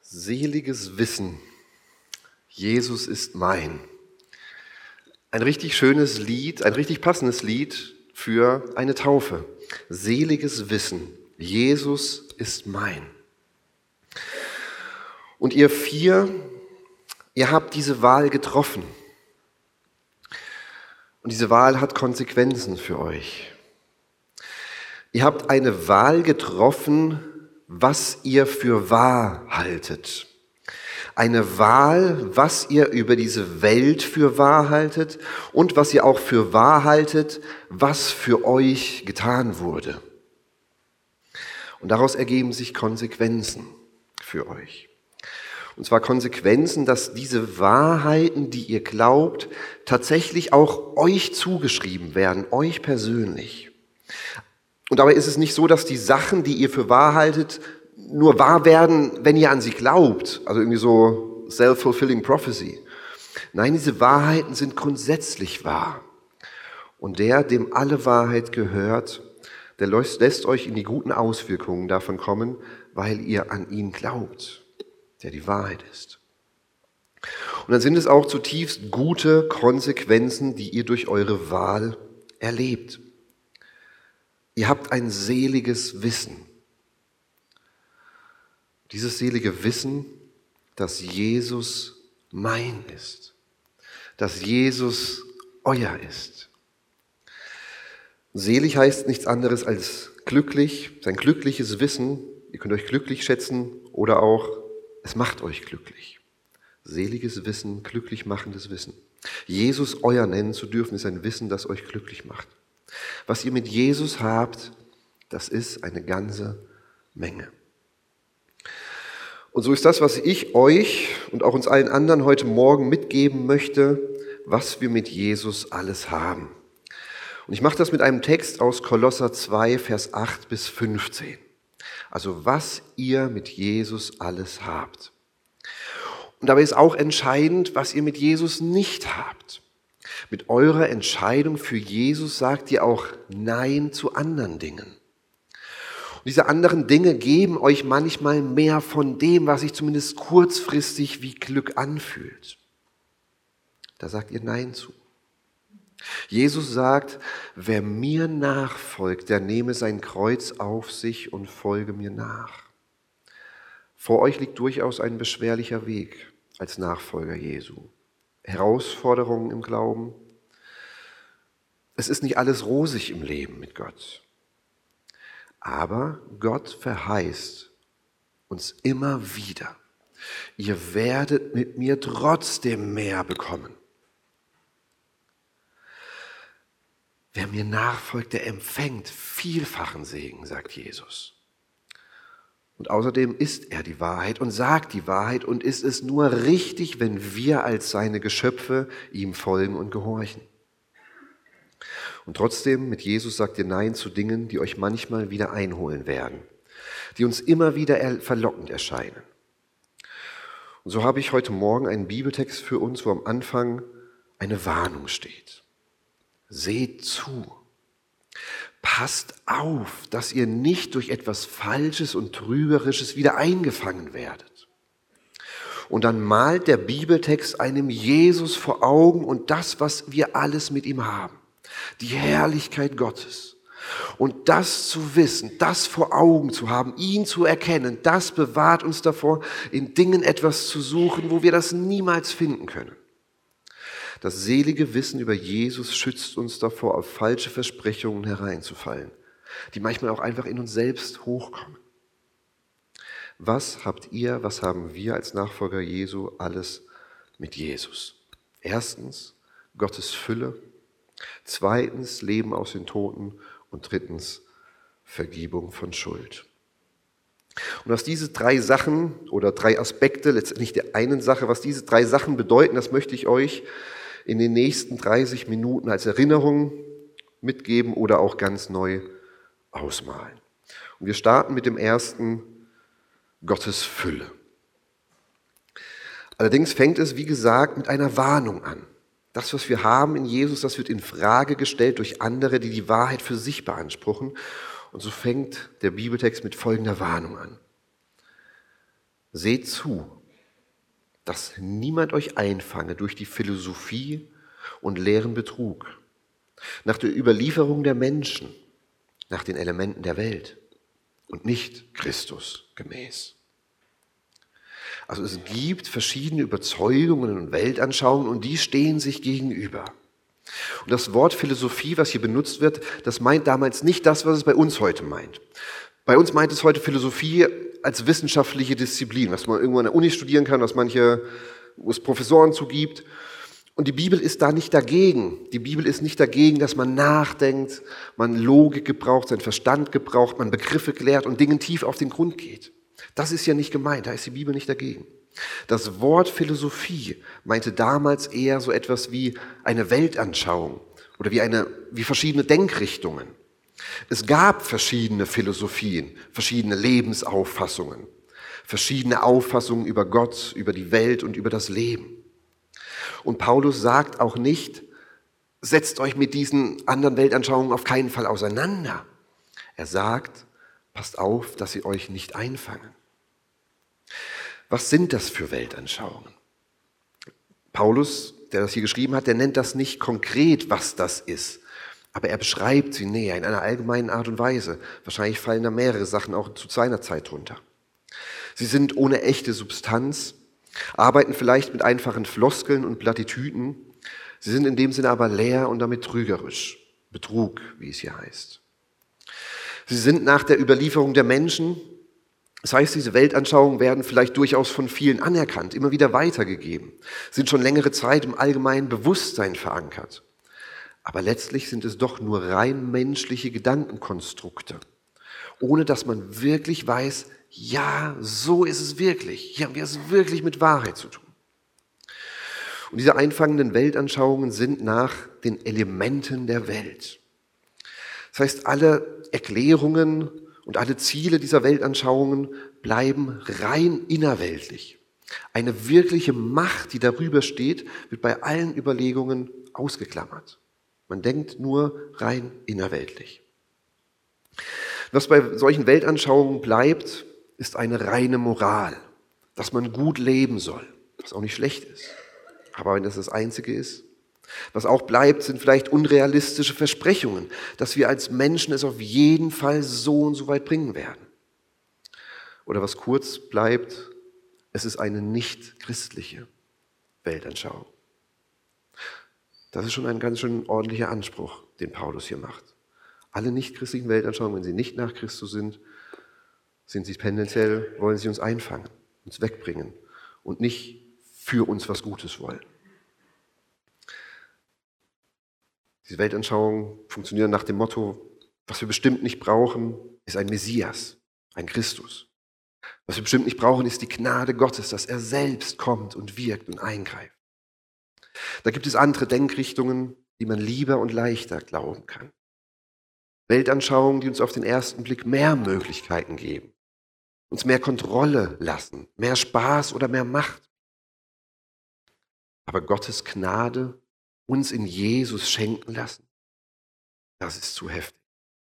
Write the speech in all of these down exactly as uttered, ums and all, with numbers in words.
Seliges Wissen, Jesus ist mein. Ein richtig schönes Lied, ein richtig passendes Lied für eine Taufe. Seliges Wissen, Jesus ist mein. Und ihr vier, ihr habt diese Wahl getroffen. Und diese Wahl hat Konsequenzen für euch. Ihr habt eine Wahl getroffen, was ihr für wahr haltet. Eine Wahl, was ihr über diese Welt für wahr haltet und was ihr auch für wahr haltet, was für euch getan wurde. Und daraus ergeben sich Konsequenzen für euch. Und zwar Konsequenzen, dass diese Wahrheiten, die ihr glaubt, tatsächlich auch euch zugeschrieben werden, euch persönlich. Und dabei ist es nicht so, dass die Sachen, die ihr für wahr haltet, nur wahr werden, wenn ihr an sie glaubt. Also irgendwie so self-fulfilling prophecy. Nein, diese Wahrheiten sind grundsätzlich wahr. Und der, dem alle Wahrheit gehört, der lässt euch in die guten Auswirkungen davon kommen, weil ihr an ihn glaubt, der die Wahrheit ist. Und dann sind es auch zutiefst gute Konsequenzen, die ihr durch eure Wahl erlebt. Ihr habt ein seliges Wissen. Dieses selige Wissen, dass Jesus mein ist, dass Jesus euer ist. Selig heißt nichts anderes als glücklich, sein glückliches Wissen. Ihr könnt euch glücklich schätzen oder auch, es macht euch glücklich. Seliges Wissen, glücklich machendes Wissen. Jesus euer nennen zu dürfen, ist ein Wissen, das euch glücklich macht. Was ihr mit Jesus habt, das ist eine ganze Menge. Und so ist das, was ich euch und auch uns allen anderen heute Morgen mitgeben möchte, was wir mit Jesus alles haben. Und ich mache das mit einem Text aus Kolosser zwei, Vers acht bis fünfzehn. Also was ihr mit Jesus alles habt. Und dabei ist auch entscheidend, was ihr mit Jesus nicht habt. Mit eurer Entscheidung für Jesus sagt ihr auch Nein zu anderen Dingen. Und diese anderen Dinge geben euch manchmal mehr von dem, was sich zumindest kurzfristig wie Glück anfühlt. Da sagt ihr Nein zu. Jesus sagt, wer mir nachfolgt, der nehme sein Kreuz auf sich und folge mir nach. Vor euch liegt durchaus ein beschwerlicher Weg als Nachfolger Jesu. Herausforderungen im Glauben. Es ist nicht alles rosig im Leben mit Gott. Aber Gott verheißt uns immer wieder, ihr werdet mit mir trotzdem mehr bekommen. Wer mir nachfolgt, der empfängt vielfachen Segen, sagt Jesus. Und außerdem ist er die Wahrheit und sagt die Wahrheit und ist es nur richtig, wenn wir als seine Geschöpfe ihm folgen und gehorchen. Und trotzdem, mit Jesus sagt ihr Nein zu Dingen, die euch manchmal wieder einholen werden, die uns immer wieder verlockend erscheinen. Und so habe ich heute Morgen einen Bibeltext für uns, wo am Anfang eine Warnung steht. Seht zu. Passt auf, dass ihr nicht durch etwas Falsches und Trügerisches wieder eingefangen werdet. Und dann malt der Bibeltext einem Jesus vor Augen und das, was wir alles mit ihm haben. Die Herrlichkeit Gottes. Und das zu wissen, das vor Augen zu haben, ihn zu erkennen, das bewahrt uns davor, in Dingen etwas zu suchen, wo wir das niemals finden können. Das selige Wissen über Jesus schützt uns davor, auf falsche Versprechungen hereinzufallen, die manchmal auch einfach in uns selbst hochkommen. Was habt ihr, was haben wir als Nachfolger Jesu alles mit Jesus? Erstens, Gottes Fülle. Zweitens, Leben aus den Toten. Und drittens, Vergebung von Schuld. Und was diese drei Sachen oder drei Aspekte, letztendlich der einen Sache, was diese drei Sachen bedeuten, das möchte ich euch in den nächsten dreißig Minuten als Erinnerung mitgeben oder auch ganz neu ausmalen. Und wir starten mit dem ersten, Gottes Fülle. Allerdings fängt es, wie gesagt, mit einer Warnung an. Das, was wir haben in Jesus, das wird in Frage gestellt durch andere, die die Wahrheit für sich beanspruchen. Und so fängt der Bibeltext mit folgender Warnung an. Seht zu, dass niemand euch einfange durch die Philosophie und leeren Betrug, nach der Überlieferung der Menschen, nach den Elementen der Welt und nicht Christus gemäß. Also es gibt verschiedene Überzeugungen und Weltanschauungen und die stehen sich gegenüber. Und das Wort Philosophie, was hier benutzt wird, das meint damals nicht das, was es bei uns heute meint. Bei uns meint es heute Philosophie als wissenschaftliche Disziplin, was man irgendwo an der Uni studieren kann, was manche, wo es Professoren zugibt. Und die Bibel ist da nicht dagegen. Die Bibel ist nicht dagegen, dass man nachdenkt, man Logik gebraucht, seinen Verstand gebraucht, man Begriffe klärt und Dingen tief auf den Grund geht. Das ist ja nicht gemeint, da ist die Bibel nicht dagegen. Das Wort Philosophie meinte damals eher so etwas wie eine Weltanschauung oder wie, eine, wie verschiedene Denkrichtungen. Es gab verschiedene Philosophien, verschiedene Lebensauffassungen, verschiedene Auffassungen über Gott, über die Welt und über das Leben. Und Paulus sagt auch nicht, setzt euch mit diesen anderen Weltanschauungen auf keinen Fall auseinander. Er sagt, passt auf, dass sie euch nicht einfangen. Was sind das für Weltanschauungen? Paulus, der das hier geschrieben hat, der nennt das nicht konkret, was das ist. Aber er beschreibt sie näher in einer allgemeinen Art und Weise. Wahrscheinlich fallen da mehrere Sachen auch zu seiner Zeit drunter. Sie sind ohne echte Substanz, arbeiten vielleicht mit einfachen Floskeln und Plattitüden. Sie sind in dem Sinne aber leer und damit trügerisch. Betrug, wie es hier heißt. Sie sind nach der Überlieferung der Menschen, das heißt, diese Weltanschauungen werden vielleicht durchaus von vielen anerkannt, immer wieder weitergegeben, sind schon längere Zeit im allgemeinen Bewusstsein verankert. Aber letztlich sind es doch nur rein menschliche Gedankenkonstrukte, ohne dass man wirklich weiß, ja, so ist es wirklich. Hier haben wir es wirklich mit Wahrheit zu tun. Und diese einfangenden Weltanschauungen sind nach den Elementen der Welt. Das heißt, alle Erklärungen und alle Ziele dieser Weltanschauungen bleiben rein innerweltlich. Eine wirkliche Macht, die darüber steht, wird bei allen Überlegungen ausgeklammert. Man denkt nur rein innerweltlich. Was bei solchen Weltanschauungen bleibt, ist eine reine Moral, dass man gut leben soll, was auch nicht schlecht ist. Aber wenn das das Einzige ist, was auch bleibt, sind vielleicht unrealistische Versprechungen, dass wir als Menschen es auf jeden Fall so und so weit bringen werden. Oder was kurz bleibt, es ist eine nicht christliche Weltanschauung. Das ist schon ein ganz schön ordentlicher Anspruch, den Paulus hier macht. Alle nicht christlichen Weltanschauungen, wenn sie nicht nach Christus sind, sind sie tendenziell, wollen sie uns einfangen, uns wegbringen und nicht für uns was Gutes wollen. Diese Weltanschauungen funktionieren nach dem Motto, was wir bestimmt nicht brauchen, ist ein Messias, ein Christus. Was wir bestimmt nicht brauchen, ist die Gnade Gottes, dass er selbst kommt und wirkt und eingreift. Da gibt es andere Denkrichtungen, die man lieber und leichter glauben kann. Weltanschauungen, die uns auf den ersten Blick mehr Möglichkeiten geben, uns mehr Kontrolle lassen, mehr Spaß oder mehr Macht. Aber Gottes Gnade uns in Jesus schenken lassen, das ist zu heftig.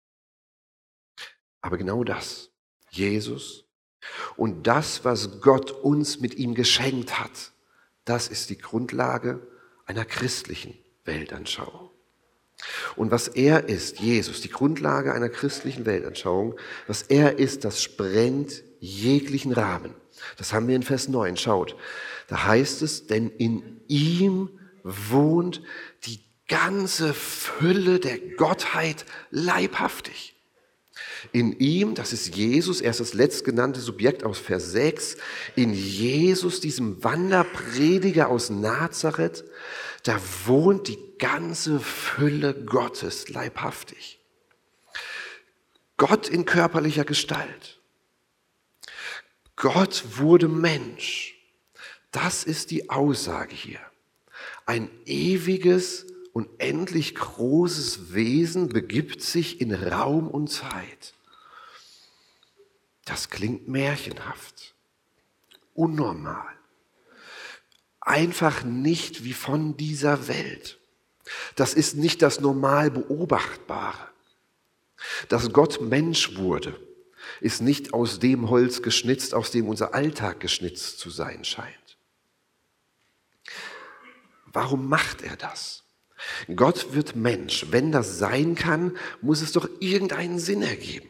Aber genau das, Jesus und das, was Gott uns mit ihm geschenkt hat, das ist die Grundlage einer christlichen Weltanschauung. Und was er ist, Jesus, die Grundlage einer christlichen Weltanschauung, was er ist, das sprengt jeglichen Rahmen. Das haben wir in Vers neun, schaut. Da heißt es, denn in ihm wohnt die ganze Fülle der Gottheit leibhaftig. In ihm, das ist Jesus, er ist das letztgenannte Subjekt aus Vers sechs, in Jesus, diesem Wanderprediger aus Nazareth, da wohnt die ganze Fülle Gottes leibhaftig. Gott in körperlicher Gestalt. Gott wurde Mensch. Das ist die Aussage hier. Ein ewiges, unendlich großes Wesen begibt sich in Raum und Zeit. Das klingt märchenhaft, unnormal, einfach nicht wie von dieser Welt. Das ist nicht das normal Beobachtbare. Dass Gott Mensch wurde, ist nicht aus dem Holz geschnitzt, aus dem unser Alltag geschnitzt zu sein scheint. Warum macht er das? Gott wird Mensch. Wenn das sein kann, muss es doch irgendeinen Sinn ergeben.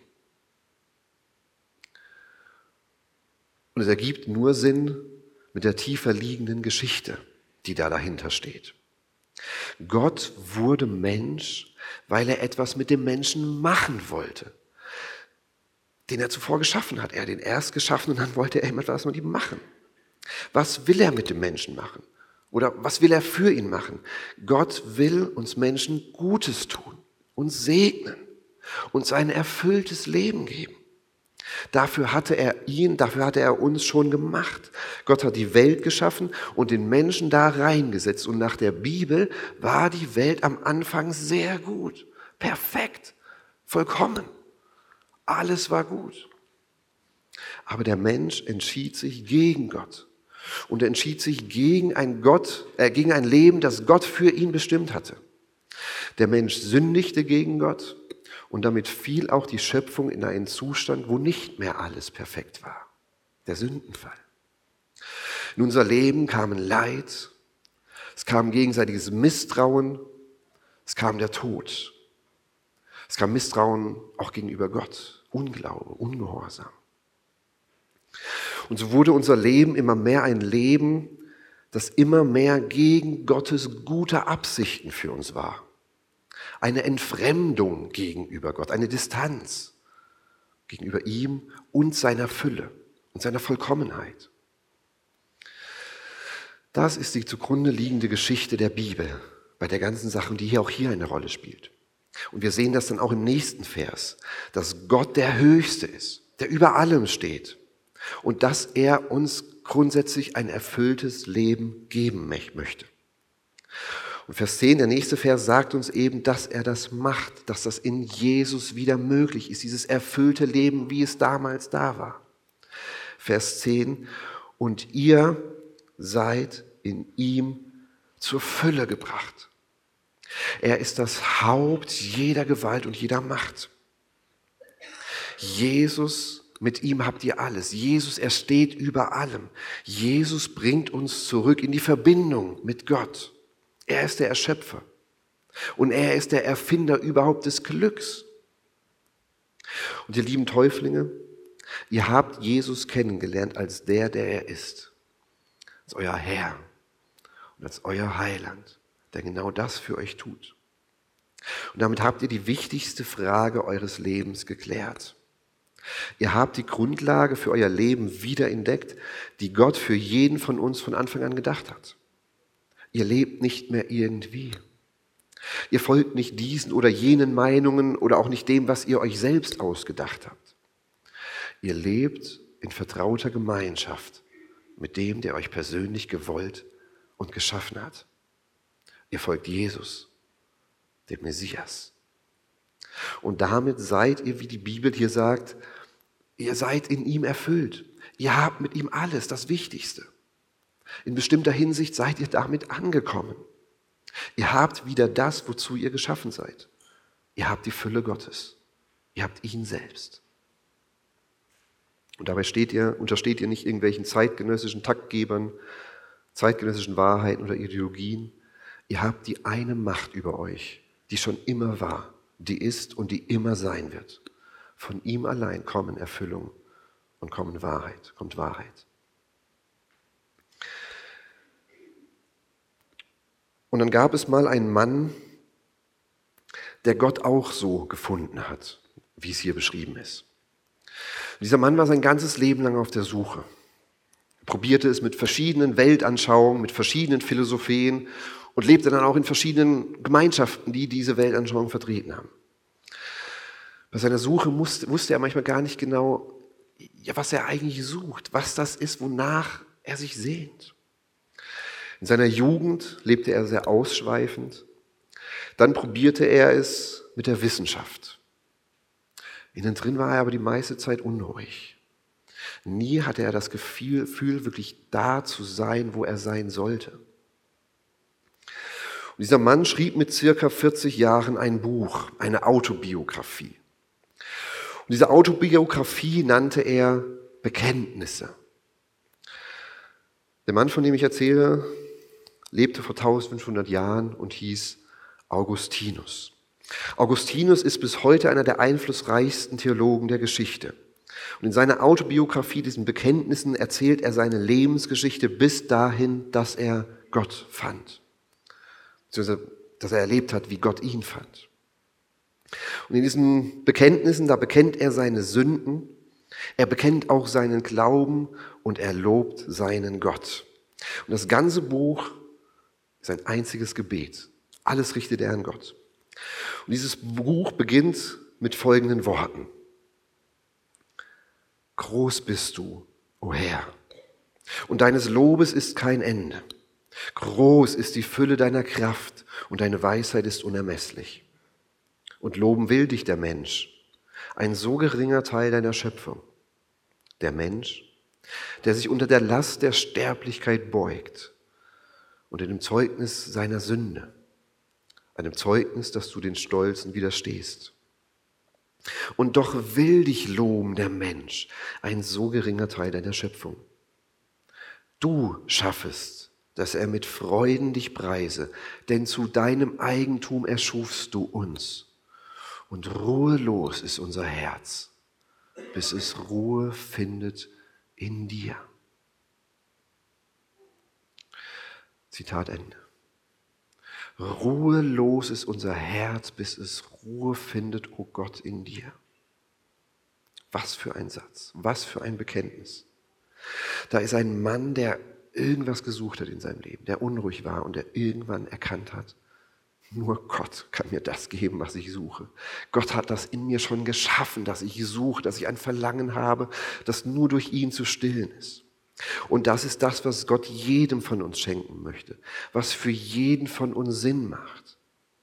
Und es ergibt nur Sinn mit der tiefer liegenden Geschichte, die da dahinter steht. Gott wurde Mensch, weil er etwas mit dem Menschen machen wollte, den er zuvor geschaffen hat. Er hat ihn erst geschaffen und dann wollte er etwas mit ihm machen. Was will er mit dem Menschen machen? Oder was will er für ihn machen? Gott will uns Menschen Gutes tun, uns segnen, uns ein erfülltes Leben geben. Dafür hatte er ihn, dafür hatte er uns schon gemacht. Gott hat die Welt geschaffen und den Menschen da reingesetzt. Und nach der Bibel war die Welt am Anfang sehr gut, perfekt, vollkommen. Alles war gut. Aber der Mensch entschied sich gegen Gott. Und er entschied sich gegen ein Gott, äh, gegen ein Leben, das Gott für ihn bestimmt hatte. Der Mensch sündigte gegen Gott und damit fiel auch die Schöpfung in einen Zustand, wo nicht mehr alles perfekt war. Der Sündenfall. In unser Leben kamen Leid, es kam gegenseitiges Misstrauen, es kam der Tod. Es kam Misstrauen auch gegenüber Gott, Unglaube, Ungehorsam. Und so wurde unser Leben immer mehr ein Leben, das immer mehr gegen Gottes gute Absichten für uns war. Eine Entfremdung gegenüber Gott, eine Distanz gegenüber ihm und seiner Fülle und seiner Vollkommenheit. Das ist die zugrunde liegende Geschichte der Bibel bei der ganzen Sache, die hier auch hier eine Rolle spielt. Und wir sehen das dann auch im nächsten Vers, dass Gott der Höchste ist, der über allem steht. Und dass er uns grundsätzlich ein erfülltes Leben geben möchte. Und Vers zehn, der nächste Vers, sagt uns eben, dass er das macht, dass das in Jesus wieder möglich ist, dieses erfüllte Leben, wie es damals da war. Vers zehn, und ihr seid in ihm zur Fülle gebracht. Er ist das Haupt jeder Gewalt und jeder Macht. Jesus Mit ihm habt ihr alles. Jesus, er steht über allem. Jesus bringt uns zurück in die Verbindung mit Gott. Er ist der Erschöpfer. Und er ist der Erfinder überhaupt des Glücks. Und ihr lieben Täuflinge, ihr habt Jesus kennengelernt als der, der er ist. Als euer Herr und als euer Heiland, der genau das für euch tut. Und damit habt ihr die wichtigste Frage eures Lebens geklärt. Ihr habt die Grundlage für euer Leben wiederentdeckt, die Gott für jeden von uns von Anfang an gedacht hat. Ihr lebt nicht mehr irgendwie. Ihr folgt nicht diesen oder jenen Meinungen oder auch nicht dem, was ihr euch selbst ausgedacht habt. Ihr lebt in vertrauter Gemeinschaft mit dem, der euch persönlich gewollt und geschaffen hat. Ihr folgt Jesus, dem Messias. Und damit seid ihr, wie die Bibel hier sagt, ihr seid in ihm erfüllt. Ihr habt mit ihm alles, das Wichtigste. In bestimmter Hinsicht seid ihr damit angekommen. Ihr habt wieder das, wozu ihr geschaffen seid. Ihr habt die Fülle Gottes. Ihr habt ihn selbst. Und dabei steht ihr, untersteht ihr nicht irgendwelchen zeitgenössischen Taktgebern, zeitgenössischen Wahrheiten oder Ideologien. Ihr habt die eine Macht über euch, die schon immer war, die ist und die immer sein wird. Von ihm allein kommen Erfüllung und kommen Wahrheit, kommt Wahrheit. Und dann gab es mal einen Mann, der Gott auch so gefunden hat, wie es hier beschrieben ist. Und dieser Mann war sein ganzes Leben lang auf der Suche. Er probierte es mit verschiedenen Weltanschauungen, mit verschiedenen Philosophien und lebte dann auch in verschiedenen Gemeinschaften, die diese Weltanschauung vertreten haben. Bei seiner Suche musste, wusste er manchmal gar nicht genau, ja, was er eigentlich sucht, was das ist, wonach er sich sehnt. In seiner Jugend lebte er sehr ausschweifend. Dann probierte er es mit der Wissenschaft. Innen drin war er aber die meiste Zeit unruhig. Nie hatte er das Gefühl, Gefühl, wirklich da zu sein, wo er sein sollte. Und dieser Mann schrieb mit circa vierzig Jahren ein Buch, eine Autobiografie. Und diese Autobiografie nannte er Bekenntnisse. Der Mann, von dem ich erzähle, lebte vor eintausendfünfhundert Jahren und hieß Augustinus. Augustinus ist bis heute einer der einflussreichsten Theologen der Geschichte. Und in seiner Autobiografie, diesen Bekenntnissen, erzählt er seine Lebensgeschichte bis dahin, dass er Gott fand. Beziehungsweise, dass er erlebt hat, wie Gott ihn fand. Und in diesen Bekenntnissen, da bekennt er seine Sünden, er bekennt auch seinen Glauben und er lobt seinen Gott. Und das ganze Buch ist ein einziges Gebet. Alles richtet er an Gott. Und dieses Buch beginnt mit folgenden Worten. Groß bist du, o Herr, und deines Lobes ist kein Ende. Groß ist die Fülle deiner Kraft und deine Weisheit ist unermesslich. Und loben will dich der Mensch, ein so geringer Teil deiner Schöpfung. Der Mensch, der sich unter der Last der Sterblichkeit beugt und in dem Zeugnis seiner Sünde, einem Zeugnis, dass du den Stolzen widerstehst. Und doch will dich loben der Mensch, ein so geringer Teil deiner Schöpfung. Du schaffest, dass er mit Freuden dich preise, denn zu deinem Eigentum erschufst du uns. Und ruhelos ist unser Herz, bis es Ruhe findet in dir. Zitat Ende. Ruhelos ist unser Herz, bis es Ruhe findet, o Gott, in dir. Was für ein Satz, was für ein Bekenntnis. Da ist ein Mann, der irgendwas gesucht hat in seinem Leben, der unruhig war und der irgendwann erkannt hat, nur Gott kann mir das geben, was ich suche. Gott hat das in mir schon geschaffen, dass ich suche, dass ich ein Verlangen habe, das nur durch ihn zu stillen ist. Und das ist das, was Gott jedem von uns schenken möchte, was für jeden von uns Sinn macht.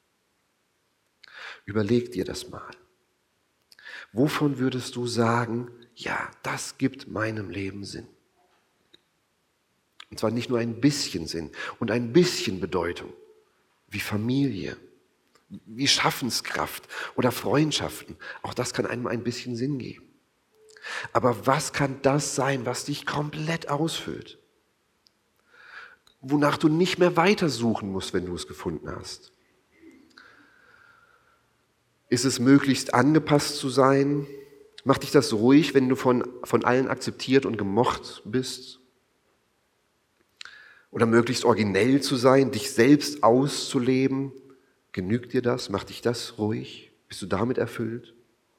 Überleg dir das mal. Wovon würdest du sagen, ja, das gibt meinem Leben Sinn? Und zwar nicht nur ein bisschen Sinn und ein bisschen Bedeutung, wie Familie, wie Schaffenskraft oder Freundschaften. Auch das kann einem ein bisschen Sinn geben. Aber was kann das sein, was dich komplett ausfüllt? Wonach du nicht mehr weitersuchen musst, wenn du es gefunden hast? Ist es möglichst angepasst zu sein? Macht dich das ruhig, wenn du von, von allen akzeptiert und gemocht bist? Oder möglichst originell zu sein, dich selbst auszuleben? Genügt dir das? Macht dich das ruhig? Bist du damit erfüllt?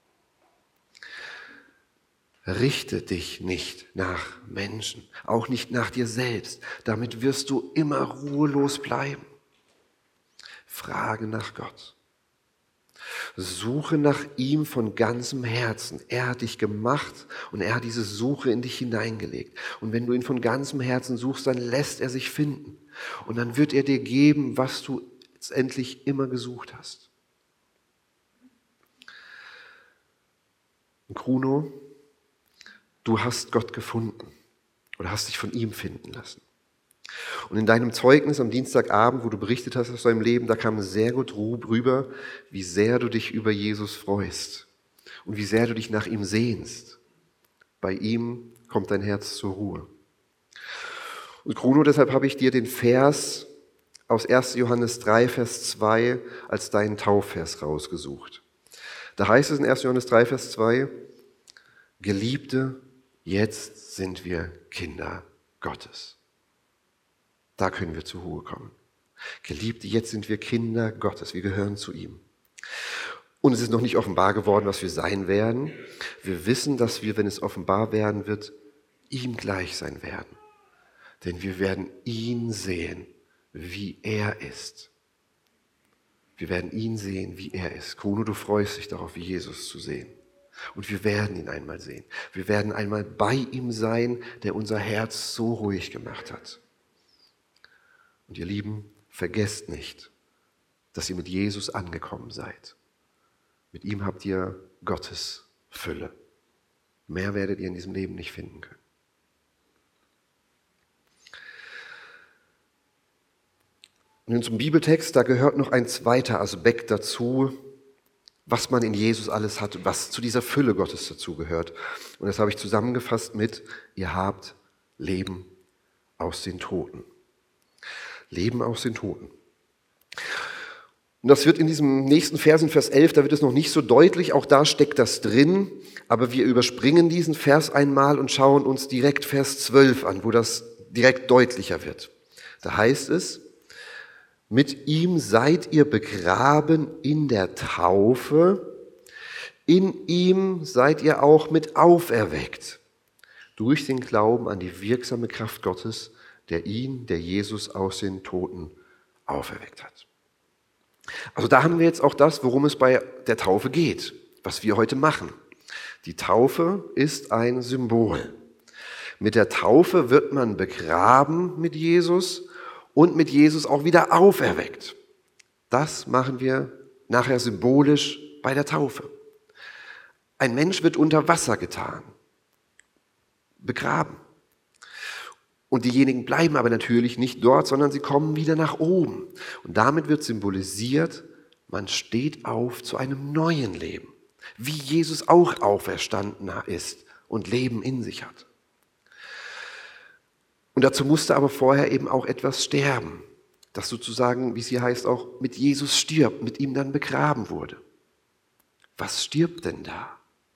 Richte dich nicht nach Menschen, auch nicht nach dir selbst. Damit wirst du immer ruhelos bleiben. Frage nach Gott. Suche nach ihm von ganzem Herzen. Er hat dich gemacht und er hat diese Suche in dich hineingelegt. Und wenn du ihn von ganzem Herzen suchst, dann lässt er sich finden. Und dann wird er dir geben, was du letztendlich immer gesucht hast. Und Bruno, du hast Gott gefunden oder hast dich von ihm finden lassen. Und in deinem Zeugnis am Dienstagabend, wo du berichtet hast aus deinem Leben, da kam sehr gut rüber, wie sehr du dich über Jesus freust und wie sehr du dich nach ihm sehnst. Bei ihm kommt dein Herz zur Ruhe. Und Bruno, deshalb habe ich dir den Vers aus erster Johannes drei, Vers zwei als deinen Taufvers rausgesucht. Da heißt es in erster Johannes drei, Vers zwei, Geliebte, jetzt sind wir Kinder Gottes. Da können wir zur Ruhe kommen. Geliebte, jetzt sind wir Kinder Gottes. Wir gehören zu ihm. Und es ist noch nicht offenbar geworden, was wir sein werden. Wir wissen, dass wir, wenn es offenbar werden wird, ihm gleich sein werden. Denn wir werden ihn sehen, wie er ist. Wir werden ihn sehen, wie er ist. Bruno, du freust dich darauf, wie Jesus zu sehen. Und wir werden ihn einmal sehen. Wir werden einmal bei ihm sein, der unser Herz so ruhig gemacht hat. Und ihr Lieben, vergesst nicht, dass ihr mit Jesus angekommen seid. Mit ihm habt ihr Gottes Fülle. Mehr werdet ihr in diesem Leben nicht finden können. Und zum Bibeltext, da gehört noch ein zweiter Aspekt dazu, was man in Jesus alles hat und was zu dieser Fülle Gottes dazugehört. Und das habe ich zusammengefasst mit, ihr habt Leben aus den Toten. Leben aus den Toten. Und das wird in diesem nächsten Vers, in Vers elf, da wird es noch nicht so deutlich, auch da steckt das drin, aber wir überspringen diesen Vers einmal und schauen uns direkt Vers zwölf an, wo das direkt deutlicher wird. Da heißt es, mit ihm seid ihr begraben in der Taufe, in ihm seid ihr auch mit auferweckt, durch den Glauben an die wirksame Kraft Gottes, der ihn, der Jesus aus den Toten auferweckt hat. Also da haben wir jetzt auch das, worum es bei der Taufe geht, was wir heute machen. Die Taufe ist ein Symbol. Mit der Taufe wird man begraben mit Jesus und mit Jesus auch wieder auferweckt. Das machen wir nachher symbolisch bei der Taufe. Ein Mensch wird unter Wasser getan, begraben. Und diejenigen bleiben aber natürlich nicht dort, sondern sie kommen wieder nach oben. Und damit wird symbolisiert, man steht auf zu einem neuen Leben, wie Jesus auch auferstanden ist und Leben in sich hat. Und dazu musste aber vorher eben auch etwas sterben, das sozusagen, wie es hier heißt, auch mit Jesus stirbt, mit ihm dann begraben wurde. Was stirbt denn da?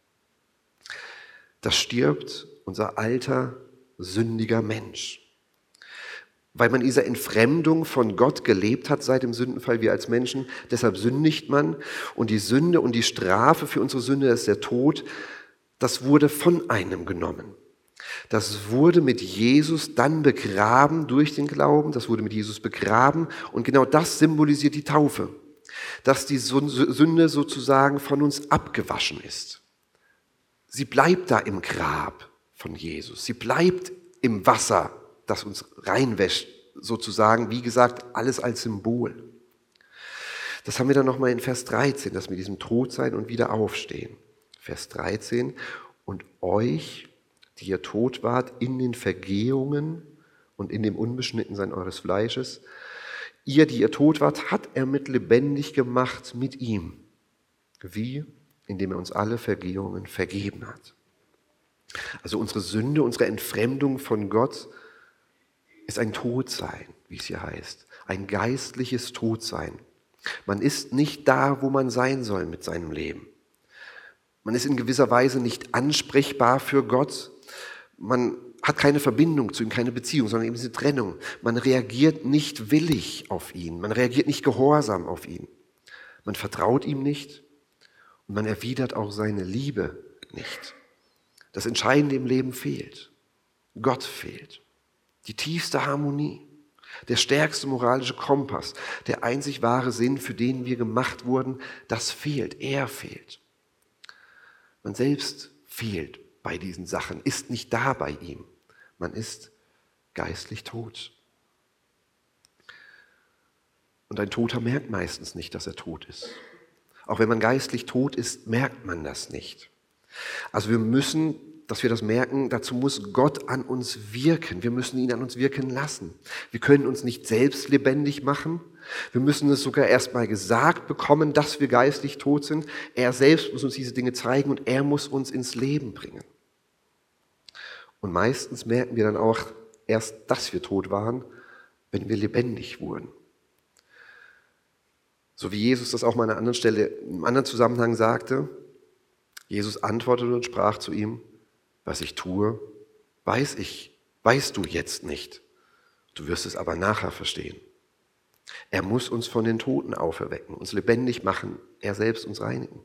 Das stirbt unser alter, sündiger Mensch. Weil man in dieser Entfremdung von Gott gelebt hat seit dem Sündenfall, wir als Menschen, deshalb sündigt man. Und die Sünde und die Strafe für unsere Sünde, das ist der Tod, das wurde von einem genommen. Das wurde mit Jesus dann begraben durch den Glauben, das wurde mit Jesus begraben und genau das symbolisiert die Taufe, dass die Sünde sozusagen von uns abgewaschen ist. Sie bleibt da im Grab von Jesus, sie bleibt im Wasser, das uns reinwäscht, sozusagen, wie gesagt, alles als Symbol. Das haben wir dann nochmal in Vers dreizehn, das mit diesem Todsein und wieder aufstehen. Vers dreizehn, und euch, die ihr tot wart in den Vergehungen und in dem Unbeschnittensein eures Fleisches, ihr, die ihr tot wart, hat er mit lebendig gemacht mit ihm. Wie? Indem er uns alle Vergehungen vergeben hat. Also unsere Sünde, unsere Entfremdung von Gott ist ein Todsein, wie es hier heißt. Ein geistliches Todsein. Man ist nicht da, wo man sein soll mit seinem Leben. Man ist in gewisser Weise nicht ansprechbar für Gott. Man hat keine Verbindung zu ihm, keine Beziehung, sondern eben diese Trennung. Man reagiert nicht willig auf ihn. Man reagiert nicht gehorsam auf ihn. Man vertraut ihm nicht und man erwidert auch seine Liebe nicht. Das Entscheidende im Leben fehlt. Gott fehlt. Die tiefste Harmonie, der stärkste moralische Kompass, der einzig wahre Sinn, für den wir gemacht wurden, das fehlt. Er fehlt. Man selbst fehlt bei diesen Sachen, ist nicht da bei ihm. Man ist geistlich tot. Und ein Toter merkt meistens nicht, dass er tot ist. Auch wenn man geistlich tot ist, merkt man das nicht. Also wir müssen, dass wir das merken, dazu muss Gott an uns wirken. Wir müssen ihn an uns wirken lassen. Wir können uns nicht selbst lebendig machen. Wir müssen es sogar erst mal gesagt bekommen, dass wir geistlich tot sind. Er selbst muss uns diese Dinge zeigen und er muss uns ins Leben bringen. Und meistens merken wir dann auch erst, dass wir tot waren, wenn wir lebendig wurden. So wie Jesus das auch mal an einer anderen Stelle, in einem anderen Zusammenhang sagte. Jesus antwortete und sprach zu ihm, was ich tue, weiß ich, weißt du jetzt nicht. Du wirst es aber nachher verstehen. Er muss uns von den Toten auferwecken, uns lebendig machen, er selbst uns reinigen.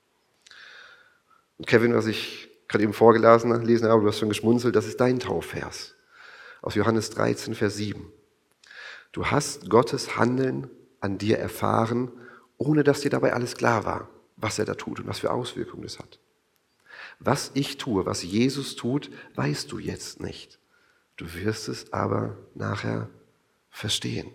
Und Kevin, was ich gerade eben vorgelesen habe, du hast schon geschmunzelt, das ist dein Taufvers aus Johannes dreizehn, Vers sieben. Du hast Gottes Handeln an dir erfahren, ohne dass dir dabei alles klar war, was er da tut und was für Auswirkungen es hat. Was ich tue, was Jesus tut, weißt du jetzt nicht. Du wirst es aber nachher verstehen.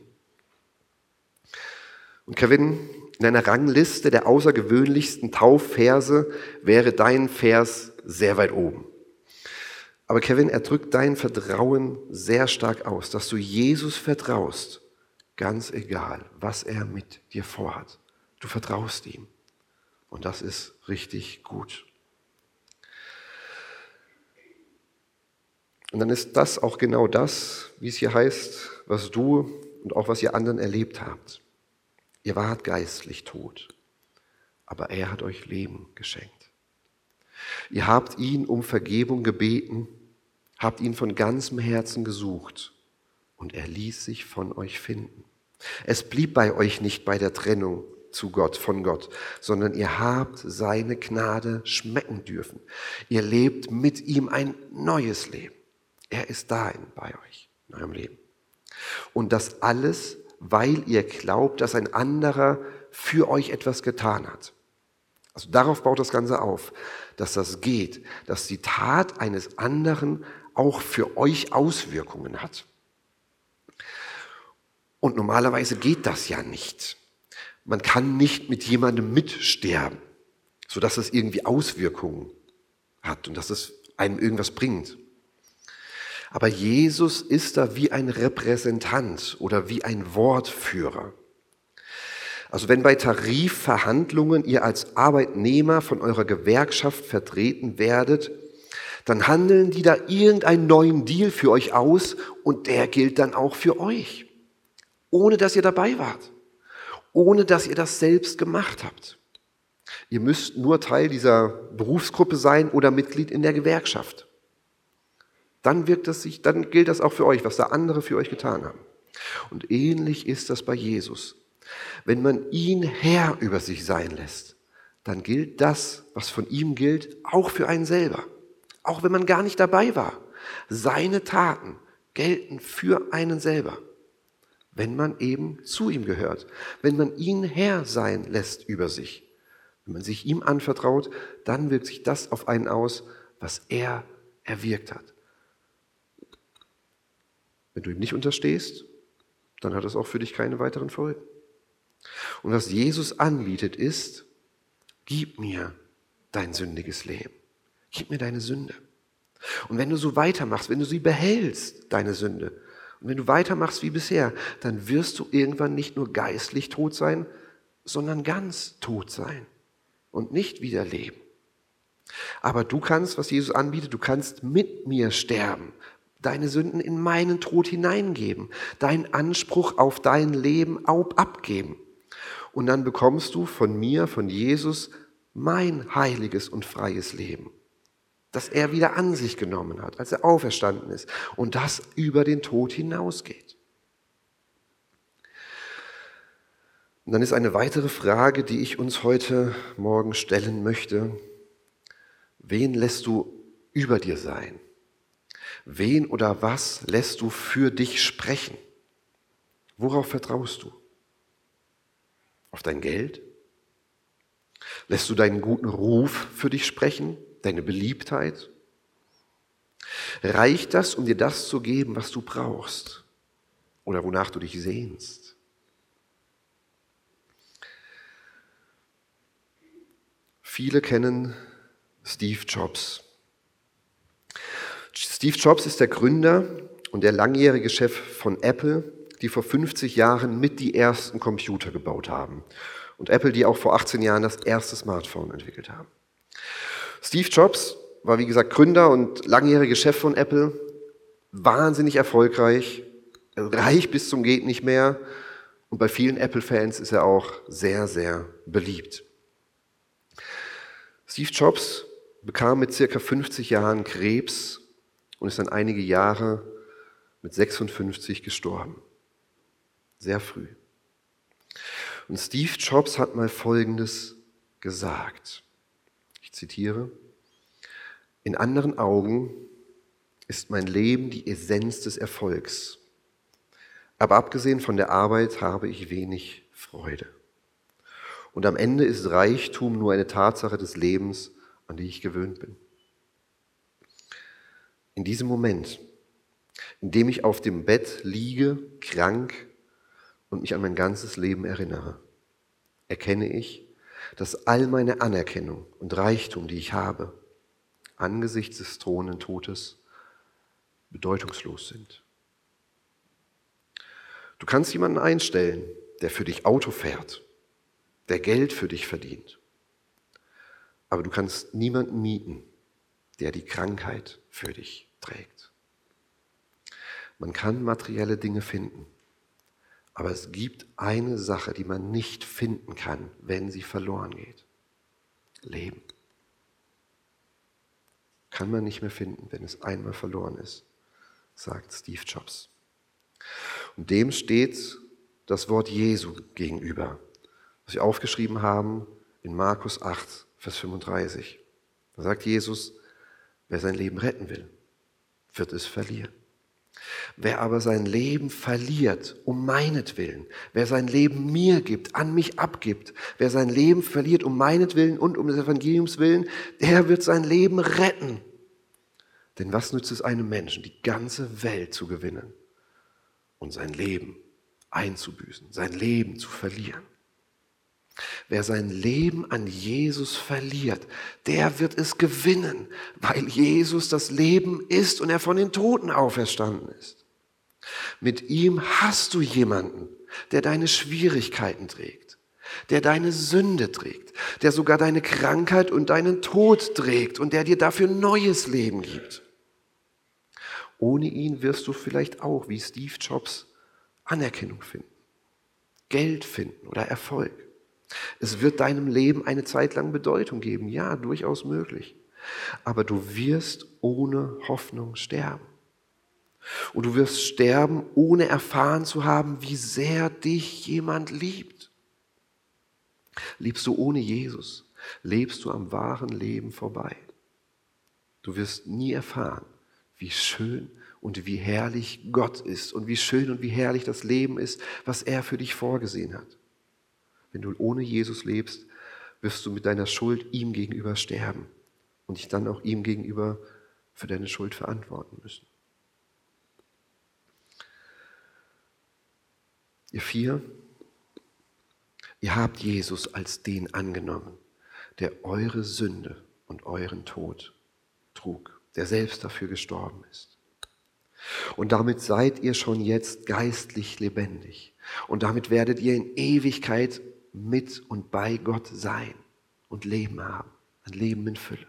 Und Kevin, in einer Rangliste der außergewöhnlichsten Taufverse wäre dein Vers sehr weit oben. Aber Kevin, er drückt dein Vertrauen sehr stark aus, dass du Jesus vertraust, ganz egal, was er mit dir vorhat. Du vertraust ihm Und das ist richtig gut. Und dann ist das auch genau das, wie es hier heißt, was du und auch was ihr anderen erlebt habt. Ihr wart geistlich tot, aber er hat euch Leben geschenkt. Ihr habt ihn um Vergebung gebeten, habt ihn von ganzem Herzen gesucht und er ließ sich von euch finden. Es blieb bei euch nicht bei der Trennung zu Gott, von Gott, sondern ihr habt seine Gnade schmecken dürfen. Ihr lebt mit ihm ein neues Leben. Er ist da in, bei euch, in eurem Leben. Und das alles, weil ihr glaubt, dass ein anderer für euch etwas getan hat. Also darauf baut das Ganze auf, dass das geht, dass die Tat eines anderen auch für euch Auswirkungen hat. Und normalerweise geht das ja nicht. Man kann nicht mit jemandem mitsterben, sodass es irgendwie Auswirkungen hat und dass es einem irgendwas bringt. Aber Jesus ist da wie ein Repräsentant oder wie ein Wortführer. Also wenn bei Tarifverhandlungen ihr als Arbeitnehmer von eurer Gewerkschaft vertreten werdet, dann handeln die da irgendeinen neuen Deal für euch aus und der gilt dann auch für euch, ohne dass ihr dabei wart, ohne dass ihr das selbst gemacht habt. Ihr müsst nur Teil dieser Berufsgruppe sein oder Mitglied in der Gewerkschaft. Dann wirkt es sich, dann gilt das auch für euch, was da andere für euch getan haben. Und ähnlich ist das bei Jesus. Wenn man ihn Herr über sich sein lässt, dann gilt das, was von ihm gilt, auch für einen selber. Auch wenn man gar nicht dabei war. Seine Taten gelten für einen selber, wenn man eben zu ihm gehört, wenn man ihn Herr sein lässt über sich. Wenn man sich ihm anvertraut, dann wirkt sich das auf einen aus, was er erwirkt hat. Wenn du ihm nicht unterstehst, dann hat es auch für dich keine weiteren Folgen. Und was Jesus anbietet ist, gib mir dein sündiges Leben. Gib mir deine Sünde. Und wenn du so weitermachst, wenn du sie behältst, deine Sünde, und wenn du weitermachst wie bisher, dann wirst du irgendwann nicht nur geistlich tot sein, sondern ganz tot sein und nicht wieder leben. Aber du kannst, was Jesus anbietet, du kannst mit mir sterben, deine Sünden in meinen Tod hineingeben, deinen Anspruch auf dein Leben abgeben. Und dann bekommst du von mir, von Jesus, mein heiliges und freies Leben, das er wieder an sich genommen hat, als er auferstanden ist und das über den Tod hinausgeht. Und dann ist eine weitere Frage, die ich uns heute Morgen stellen möchte. Wen lässt du über dir sein? Wen oder was lässt du für dich sprechen? Worauf vertraust du? Auf dein Geld? Lässt du deinen guten Ruf für dich sprechen? Deine Beliebtheit? Reicht das, um dir das zu geben, was du brauchst? Oder wonach du dich sehnst? Viele kennen Steve Jobs. Steve Jobs ist der Gründer und der langjährige Chef von Apple, die vor fünfzig Jahren mit die ersten Computer gebaut haben. Und Apple, die auch vor achtzehn Jahren das erste Smartphone entwickelt haben. Steve Jobs war, wie gesagt, Gründer und langjährige Chef von Apple, wahnsinnig erfolgreich, reich bis zum geht nicht mehr. Und bei vielen Apple-Fans ist er auch sehr, sehr beliebt. Steve Jobs bekam mit circa fünfzig Jahren Krebs und ist dann einige Jahre mit sechsundfünfzig gestorben. Sehr früh. Und Steve Jobs hat mal Folgendes gesagt. Ich zitiere: In anderen Augen ist mein Leben die Essenz des Erfolgs. Aber abgesehen von der Arbeit habe ich wenig Freude. Und am Ende ist Reichtum nur eine Tatsache des Lebens, an die ich gewöhnt bin. In diesem Moment, in dem ich auf dem Bett liege, krank und mich an mein ganzes Leben erinnere, erkenne ich, dass all meine Anerkennung und Reichtum, die ich habe, angesichts des drohenden Todes bedeutungslos sind. Du kannst jemanden einstellen, der für dich Auto fährt, der Geld für dich verdient. Aber du kannst niemanden mieten, der die Krankheit für dich trägt. Man kann materielle Dinge finden, aber es gibt eine Sache, die man nicht finden kann, wenn sie verloren geht. Leben. Kann man nicht mehr finden, wenn es einmal verloren ist, sagt Steve Jobs. Und dem steht das Wort Jesu gegenüber, was wir aufgeschrieben haben in Markus acht, Vers fünfunddreißig. Da sagt Jesus, wer sein Leben retten will, wird es verlieren. Wer aber sein Leben verliert, um meinetwillen, wer sein Leben mir gibt, an mich abgibt, wer sein Leben verliert, um meinetwillen und um des Evangeliums willen, der wird sein Leben retten. Denn was nützt es einem Menschen, die ganze Welt zu gewinnen und sein Leben einzubüßen, sein Leben zu verlieren? Wer sein Leben an Jesus verliert, der wird es gewinnen, weil Jesus das Leben ist und er von den Toten auferstanden ist. Mit ihm hast du jemanden, der deine Schwierigkeiten trägt, der deine Sünde trägt, der sogar deine Krankheit und deinen Tod trägt und der dir dafür neues Leben gibt. Ohne ihn wirst du vielleicht auch, wie Steve Jobs, Anerkennung finden, Geld finden oder Erfolg. Es wird deinem Leben eine Zeit lang Bedeutung geben, ja, durchaus möglich. Aber du wirst ohne Hoffnung sterben. Und du wirst sterben, ohne erfahren zu haben, wie sehr dich jemand liebt. Lebst du ohne Jesus, lebst du am wahren Leben vorbei. Du wirst nie erfahren, wie schön und wie herrlich Gott ist und wie schön und wie herrlich das Leben ist, was er für dich vorgesehen hat. Wenn du ohne Jesus lebst, wirst du mit deiner Schuld ihm gegenüber sterben und dich dann auch ihm gegenüber für deine Schuld verantworten müssen. Ihr vier, ihr habt Jesus als den angenommen, der eure Sünde und euren Tod trug, der selbst dafür gestorben ist. Und damit seid ihr schon jetzt geistlich lebendig. Und damit werdet ihr in Ewigkeit mit und bei Gott sein und Leben haben, ein Leben in Fülle.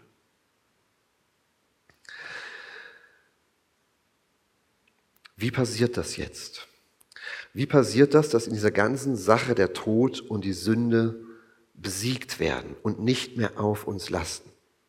Wie passiert das jetzt? Wie passiert das, dass in dieser ganzen Sache der Tod und die Sünde besiegt werden und nicht mehr auf uns lasten?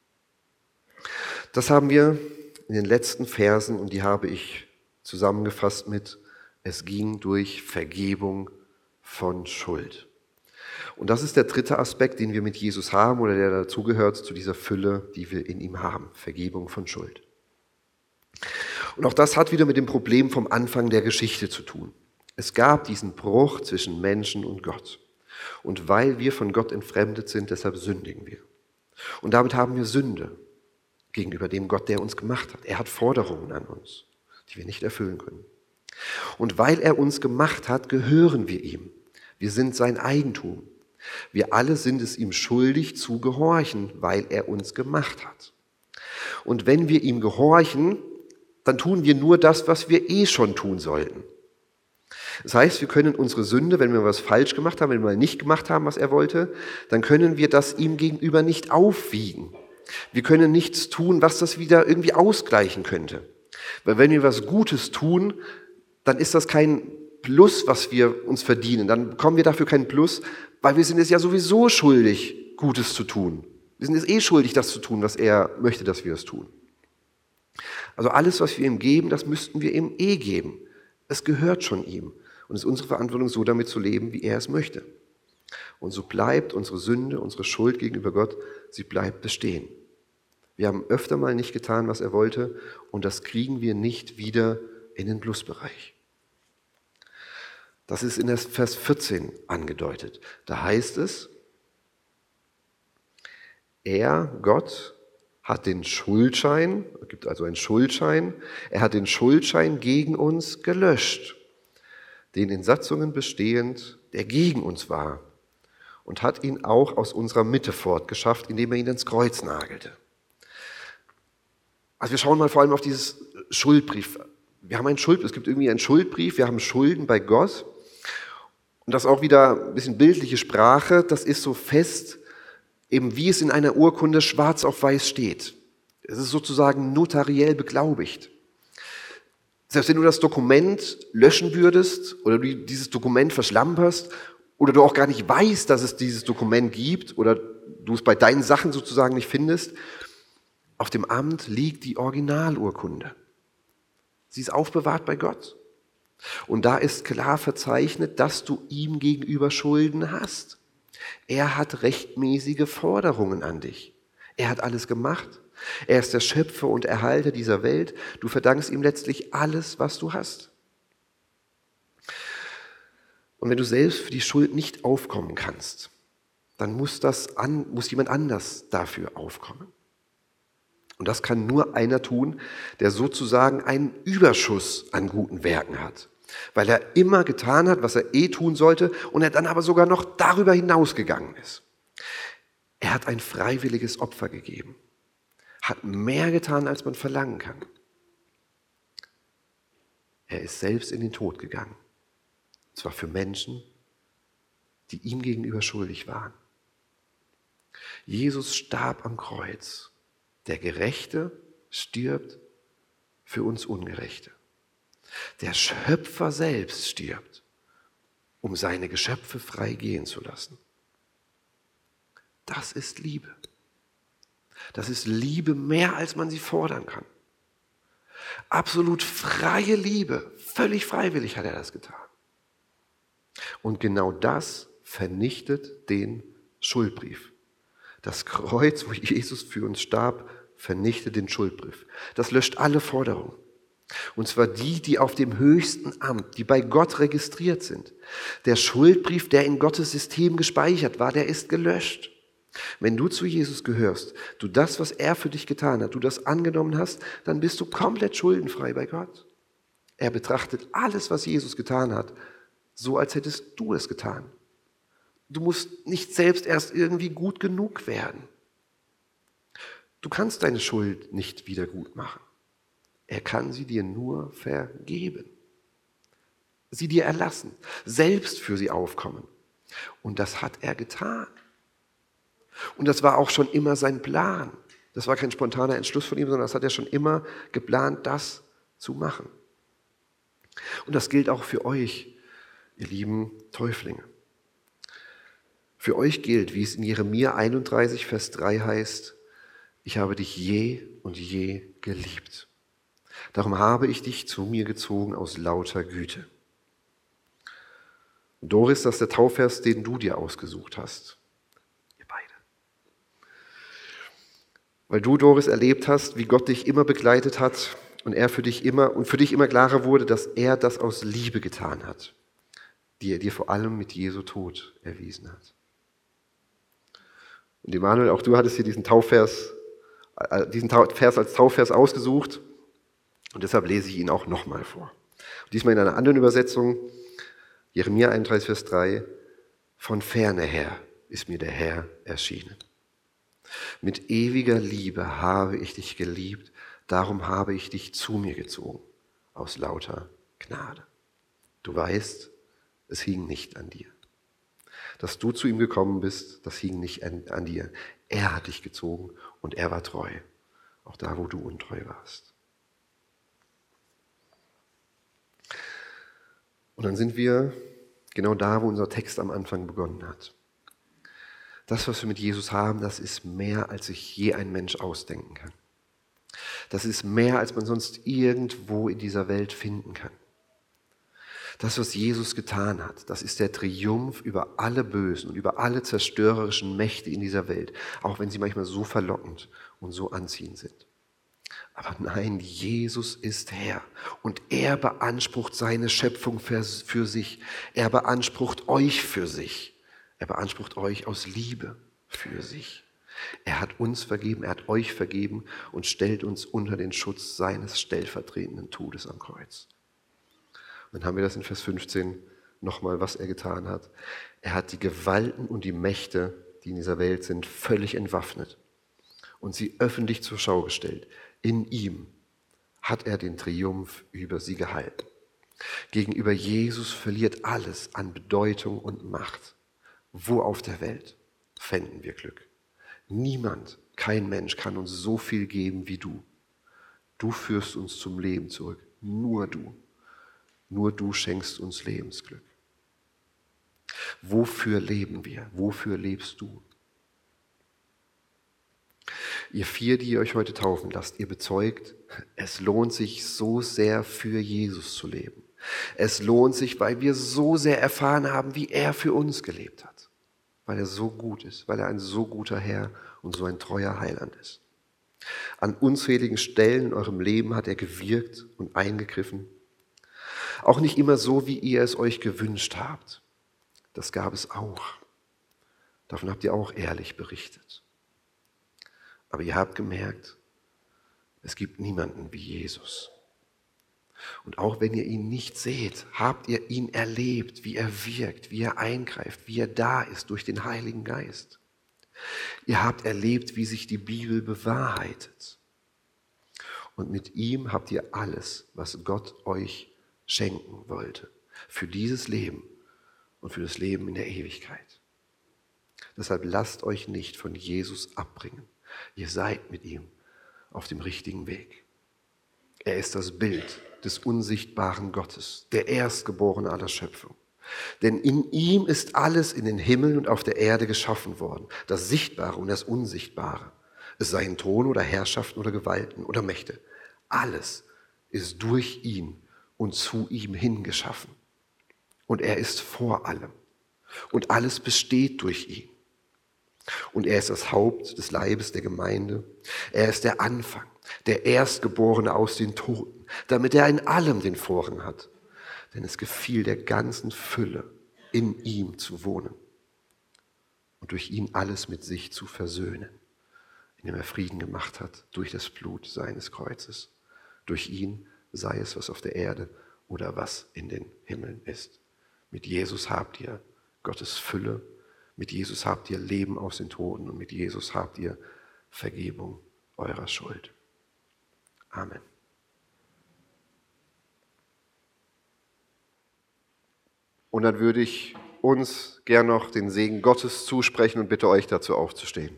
Das haben wir in den letzten Versen und die habe ich zusammengefasst mit: Es ging durch Vergebung von Schuld. Und das ist der dritte Aspekt, den wir mit Jesus haben oder der dazugehört zu dieser Fülle, die wir in ihm haben. Vergebung von Schuld. Und auch das hat wieder mit dem Problem vom Anfang der Geschichte zu tun. Es gab diesen Bruch zwischen Menschen und Gott. Und weil wir von Gott entfremdet sind, deshalb sündigen wir. Und damit haben wir Sünde gegenüber dem Gott, der uns gemacht hat. Er hat Forderungen an uns, die wir nicht erfüllen können. Und weil er uns gemacht hat, gehören wir ihm. Wir sind sein Eigentum. Wir alle sind es ihm schuldig zu gehorchen, weil er uns gemacht hat. Und wenn wir ihm gehorchen, dann tun wir nur das, was wir eh schon tun sollten. Das heißt, wir können unsere Sünde, wenn wir was falsch gemacht haben, wenn wir mal nicht gemacht haben, was er wollte, dann können wir das ihm gegenüber nicht aufwiegen. Wir können nichts tun, was das wieder irgendwie ausgleichen könnte. Weil wenn wir was Gutes tun, dann ist das kein Plus, was wir uns verdienen. Dann bekommen wir dafür keinen Plus, weil wir sind es ja sowieso schuldig, Gutes zu tun. Wir sind es eh schuldig, das zu tun, was er möchte, dass wir es tun. Also alles, was wir ihm geben, das müssten wir ihm eh geben. Es gehört schon ihm. Und es ist unsere Verantwortung, so damit zu leben, wie er es möchte. Und so bleibt unsere Sünde, unsere Schuld gegenüber Gott, sie bleibt bestehen. Wir haben öfter mal nicht getan, was er wollte, und das kriegen wir nicht wieder in den Plusbereich. Das ist in der Vers vierzehn angedeutet. Da heißt es, er, Gott, hat den Schuldschein, es gibt also einen Schuldschein, er hat den Schuldschein gegen uns gelöscht, den in Satzungen bestehend, der gegen uns war, und hat ihn auch aus unserer Mitte fortgeschafft, indem er ihn ins Kreuz nagelte. Also wir schauen mal vor allem auf dieses Schuldbrief. Wir haben einen Schuldbrief, es gibt irgendwie einen Schuldbrief, wir haben Schulden bei Gott. Und das ist auch wieder ein bisschen bildliche Sprache, das ist so fest Eben wie es in einer Urkunde schwarz auf weiß steht. Es ist sozusagen notariell beglaubigt. Selbst wenn du das Dokument löschen würdest oder du dieses Dokument verschlamperst oder du auch gar nicht weißt, dass es dieses Dokument gibt oder du es bei deinen Sachen sozusagen nicht findest, auf dem Amt liegt die Originalurkunde. Sie ist aufbewahrt bei Gott. Und da ist klar verzeichnet, dass du ihm gegenüber Schulden hast. Er hat rechtmäßige Forderungen an dich. Er hat alles gemacht. Er ist der Schöpfer und Erhalter dieser Welt. Du verdankst ihm letztlich alles, was du hast. Und wenn du selbst für die Schuld nicht aufkommen kannst, dann muss, das an, muss jemand anders dafür aufkommen. Und das kann nur einer tun, der sozusagen einen Überschuss an guten Werken hat. Weil er immer getan hat, was er eh tun sollte und er dann aber sogar noch darüber hinausgegangen ist. Er hat ein freiwilliges Opfer gegeben. Hat mehr getan, als man verlangen kann. Er ist selbst in den Tod gegangen. Und zwar für Menschen, die ihm gegenüber schuldig waren. Jesus starb am Kreuz. Der Gerechte stirbt für uns Ungerechte. Der Schöpfer selbst stirbt, um seine Geschöpfe frei gehen zu lassen. Das ist Liebe. Das ist Liebe mehr, als man sie fordern kann. Absolut freie Liebe, völlig freiwillig hat er das getan. Und genau das vernichtet den Schuldbrief. Das Kreuz, wo Jesus für uns starb, vernichtet den Schuldbrief. Das löscht alle Forderungen. Und zwar die, die auf dem höchsten Amt, die bei Gott registriert sind. Der Schuldbrief, der in Gottes System gespeichert war, der ist gelöscht. Wenn du zu Jesus gehörst, du das, was er für dich getan hat, du das angenommen hast, dann bist du komplett schuldenfrei bei Gott. Er betrachtet alles, was Jesus getan hat, so als hättest du es getan. Du musst nicht selbst erst irgendwie gut genug werden. Du kannst deine Schuld nicht wieder gut machen. Er kann sie dir nur vergeben. Sie dir erlassen, selbst für sie aufkommen. Und das hat er getan. Und das war auch schon immer sein Plan. Das war kein spontaner Entschluss von ihm, sondern das hat er schon immer geplant, das zu machen. Und das gilt auch für euch, ihr lieben Täuflinge. Für euch gilt, wie es in Jeremia einunddreißig, Vers drei heißt, ich habe dich je und je geliebt. Darum habe ich dich zu mir gezogen aus lauter Güte. Und Doris, das ist der Taufvers, den du dir ausgesucht hast. Ihr beide. Weil du, Doris, erlebt hast, wie Gott dich immer begleitet hat und er für dich immer und für dich immer klarer wurde, dass er das aus Liebe getan hat, die er dir vor allem mit Jesu Tod erwiesen hat. Und Emanuel, auch du hattest hier diesen Taufvers, diesen Vers als Taufvers ausgesucht und deshalb lese ich ihn auch nochmal vor. Und diesmal in einer anderen Übersetzung, Jeremia einunddreißig, Vers drei, von ferne her ist mir der Herr erschienen. Mit ewiger Liebe habe ich dich geliebt, darum habe ich dich zu mir gezogen, aus lauter Gnade. Du weißt, es hing nicht an dir. Dass du zu ihm gekommen bist, das hing nicht an, an dir. Er hat dich gezogen und er war treu, auch da, wo du untreu warst. Und dann sind wir genau da, wo unser Text am Anfang begonnen hat. Das, was wir mit Jesus haben, das ist mehr, als sich je ein Mensch ausdenken kann. Das ist mehr, als man sonst irgendwo in dieser Welt finden kann. Das, was Jesus getan hat, das ist der Triumph über alle bösen und über alle zerstörerischen Mächte in dieser Welt, auch wenn sie manchmal so verlockend und so anziehend sind. Aber nein, Jesus ist Herr und er beansprucht seine Schöpfung für, für sich. Er beansprucht euch für sich. Er beansprucht euch aus Liebe für sich. Er hat uns vergeben, er hat euch vergeben und stellt uns unter den Schutz seines stellvertretenden Todes am Kreuz. Und dann haben wir das in Vers fünfzehn nochmal, was er getan hat. Er hat die Gewalten und die Mächte, die in dieser Welt sind, völlig entwaffnet und sie öffentlich zur Schau gestellt. In ihm hat er den Triumph über sie gehalten. Gegenüber Jesus verliert alles an Bedeutung und Macht. Wo auf der Welt fänden wir Glück? Niemand, kein Mensch kann uns so viel geben wie du. Du führst uns zum Leben zurück. Nur du. Nur du schenkst uns Lebensglück. Wofür leben wir? Wofür lebst du? Ihr vier, die ihr euch heute taufen lasst, ihr bezeugt, es lohnt sich so sehr für Jesus zu leben. Es lohnt sich, weil wir so sehr erfahren haben, wie er für uns gelebt hat. Weil er so gut ist, weil er ein so guter Herr und so ein treuer Heiland ist. An unzähligen Stellen in eurem Leben hat er gewirkt und eingegriffen. Auch nicht immer so, wie ihr es euch gewünscht habt. Das gab es auch. Davon habt ihr auch ehrlich berichtet. Aber ihr habt gemerkt, es gibt niemanden wie Jesus. Und auch wenn ihr ihn nicht seht, habt ihr ihn erlebt, wie er wirkt, wie er eingreift, wie er da ist durch den Heiligen Geist. Ihr habt erlebt, wie sich die Bibel bewahrheitet. Und mit ihm habt ihr alles, was Gott euch schenken wollte, für dieses Leben und für das Leben in der Ewigkeit. Deshalb lasst euch nicht von Jesus abbringen. Ihr seid mit ihm auf dem richtigen Weg. Er ist das Bild des unsichtbaren Gottes, der Erstgeborene aller Schöpfung. Denn in ihm ist alles in den Himmeln und auf der Erde geschaffen worden, das Sichtbare und das Unsichtbare. Es seien Thron oder Herrschaften oder Gewalten oder Mächte. Alles ist durch ihn und zu ihm hingeschaffen. Und er ist vor allem. Und alles besteht durch ihn. Und er ist das Haupt des Leibes der Gemeinde. Er ist der Anfang, der Erstgeborene aus den Toten, damit er in allem den Vorrang hat. Denn es gefiel der ganzen Fülle, in ihm zu wohnen und durch ihn alles mit sich zu versöhnen, indem er Frieden gemacht hat durch das Blut seines Kreuzes. Durch ihn sei es, was auf der Erde oder was in den Himmeln ist. Mit Jesus habt ihr Gottes Fülle, mit Jesus habt ihr Leben aus den Toten und mit Jesus habt ihr Vergebung eurer Schuld. Amen. Und dann würde ich uns gern noch den Segen Gottes zusprechen und bitte euch dazu aufzustehen.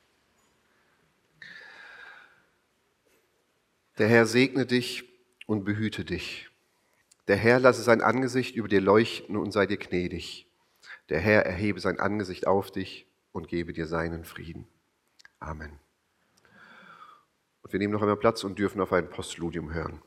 Der Herr segne dich und behüte dich. Der Herr lasse sein Angesicht über dir leuchten und sei dir gnädig. Der Herr erhebe sein Angesicht auf dich und gebe dir seinen Frieden. Amen. Und wir nehmen noch einmal Platz und dürfen auf ein Postludium hören.